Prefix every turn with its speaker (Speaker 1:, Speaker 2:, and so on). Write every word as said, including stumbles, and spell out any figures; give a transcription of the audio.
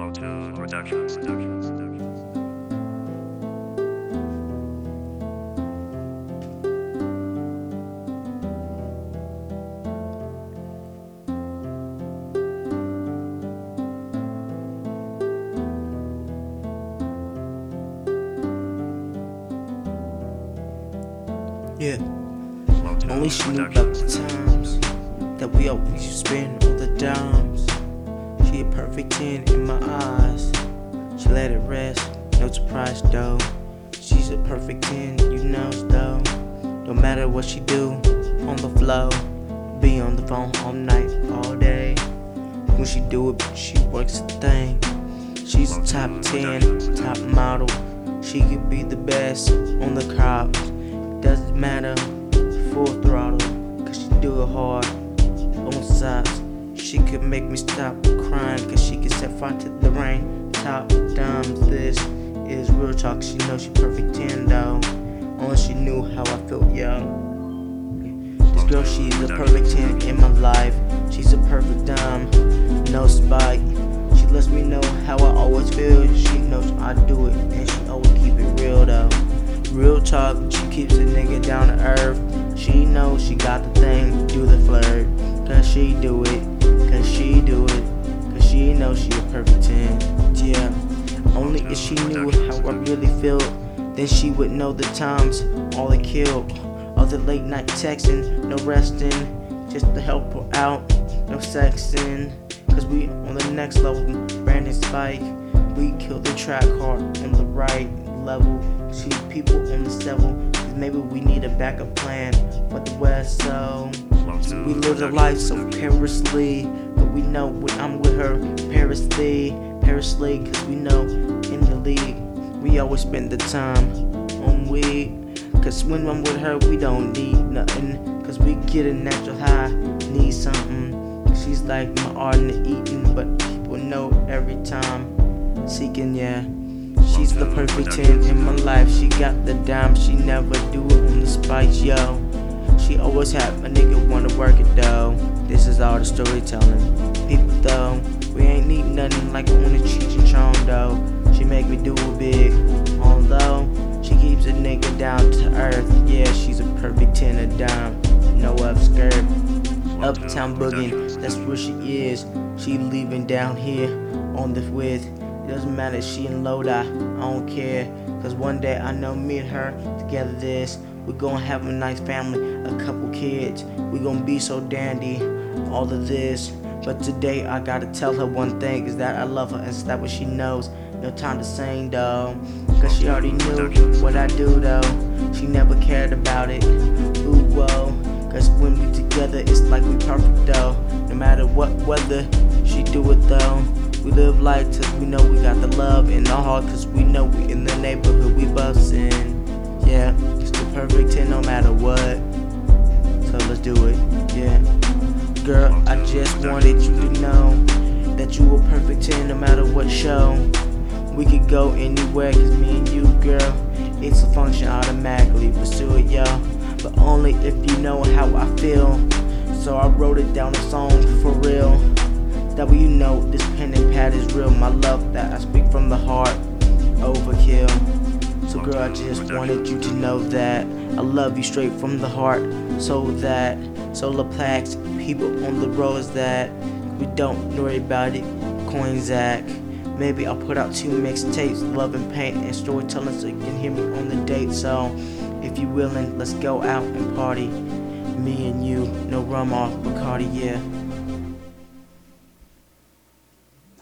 Speaker 1: Flow Tune Productions.
Speaker 2: Yeah,
Speaker 1: Flow Tune
Speaker 2: only she knew about the times that we always used to spend all the dimes. She a perfect ten in my eyes. She let it rest, no surprise though. She's a perfect ten, you know though. No matter what she do, on the flow, be on the phone all night, all day. When she do it, she works the thing. She's a top ten, top model. She could be the best on the crop. Doesn't matter, full throttle, cause she do it hard, on sides. She could make me stop crying, cause she can set fire to the rain. Top dimes, this is real talk, she knows she perfect ten though. Only she knew how I felt young. This girl, she's a perfect ten in my life. She's a perfect dime, no spite. She lets me know how I always feel. She knows I do it, and she always keep it real though. Real talk, she keeps a nigga down to earth. She knows she got the thing, do the flirt. Cause she do it, cause she do it. Cause she knows she a perfect ten, yeah. Only if she knew how I really feel, then she would know the times all I killed. All the late night texting, no resting, just to help her out, no sexing. Cause we on the next level, Brandon Spike. We kill the track hard on the right level. See people on the level, cause maybe we need a backup plan for the West. So we live the life so perilously, but we know when I'm with her, perilously, perilously, cause we know in the league we always spend the time on weed. Cause when I'm with her, we don't need nothing, cause we get a natural high, need something. She's like my art in the eating, but people know every time seeking, yeah. She's the perfect ten in my life. She got the dime, she never do it on the spice, yo. She always have a nigga wanna work it though. This is all the storytelling. People though, we ain't need nothing like on the Cheech and Chong though. She make me do it big, although she keeps a nigga down to earth. Yeah, she's a perfect ten, a dime, no upskirt. Uptown boogin', that's where she is. She leaving down here on the width. It doesn't matter, she in Lodi, I don't care. Cause one day I know me and her together this. We gon' have a nice family, a couple kids. We gon' be so dandy, all of this. But today I gotta tell her one thing, is that I love her and it's that what she knows. No time to sing though, cause she already knew what I do though. She never cared about it, ooh whoa. Cause when we together it's like we perfect though. No matter what weather, she do it though. We live life cause we know we got the love in our heart, cause we know we in the neighborhood, we bussin'. Yeah, it's the perfect ten no matter what. So let's do it, yeah. Girl, I just wanted you to know that you a perfect ten no matter what show. We could go anywhere cause me and you, girl, it's a function automatically, pursue it, yo. But only if you know how I feel. So I wrote it down a song for real. That way you know this pen and pad is real. My love that I speak from the heart, overkill. So girl, I just wanted you to know that I love you straight from the heart. So that solar plaques, people on the roads that we don't worry about it, coins Zach. Maybe I'll put out two mixtapes, love and paint and storytelling, so you can hear me on the date. So if you willing, let's go out and party. Me and you, no rum off Bacardi, yeah.